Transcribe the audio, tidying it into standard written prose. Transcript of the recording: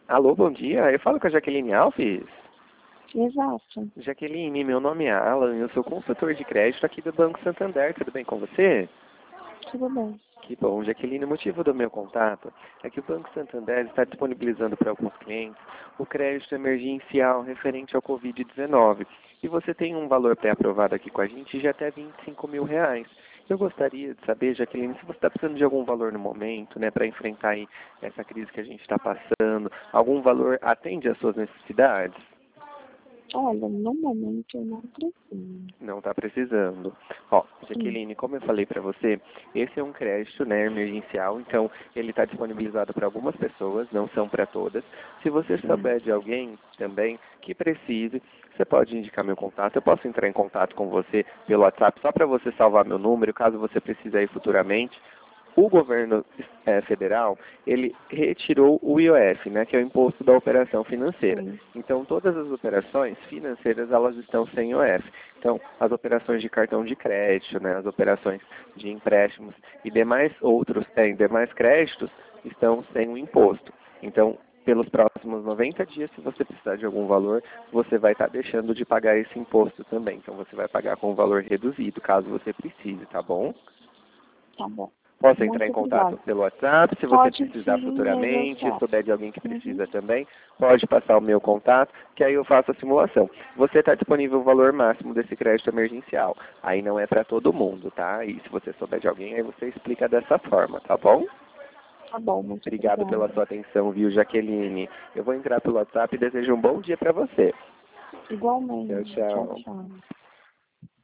Alô, bom dia. Eu falo com a Jaqueline Alves. Exato. Jaqueline, meu nome é Alan, eu sou consultor de crédito aqui do Banco Santander. Tudo bem com você? Tudo bem. Que bom, Jaqueline. O motivo do meu contato é que o Banco Santander está disponibilizando para alguns clientes o crédito emergencial referente ao Covid-19. E você tem um valor pré-aprovado aqui com a gente de até R$ 25.000. Eu gostaria de saber, Jaqueline, se você está precisando de algum valor no momento, né, para enfrentar aí essa crise que a gente está passando. Algum valor atende às suas necessidades? Olha, no momento eu não preciso. Não está precisando. Ó, Sim. Jaqueline, como eu falei para você, esse é um crédito, né, emergencial, então ele está disponibilizado para algumas pessoas, não são para todas. Se você souber de alguém também que precise, você pode indicar meu contato. Eu posso entrar em contato com você pelo WhatsApp só para você salvar meu número, caso você precise aí futuramente. O governo federal, ele retirou o IOF, né, que é o Imposto da Operação Financeira. Sim. Então, todas as operações financeiras, elas estão sem IOF. Então, as operações de cartão de crédito, né, as operações de empréstimos e demais demais créditos estão sem o imposto. Então, pelos próximos 90 dias, se você precisar de algum valor, você vai estar deixando de pagar esse imposto também. Então, você vai pagar com um valor reduzido, caso você precise, tá bom? Tá bom. Posso entrar em Muito contato obrigada. pelo WhatsApp, se você Pode precisar sim, eu futuramente, WhatsApp. souber de alguém que Uhum. precisa também, pode passar o meu contato, que aí eu faço a simulação. Você está disponível o valor máximo desse crédito emergencial. Aí não é para todo mundo, tá? E se você souber de alguém, aí você explica dessa forma, tá bom? Tá bom, muito Obrigado pela obrigada. sua atenção, viu, Jaqueline? Eu vou entrar pelo WhatsApp e desejo um bom dia para você. Tchau, Igualmente. Tchau, tchau. tchau.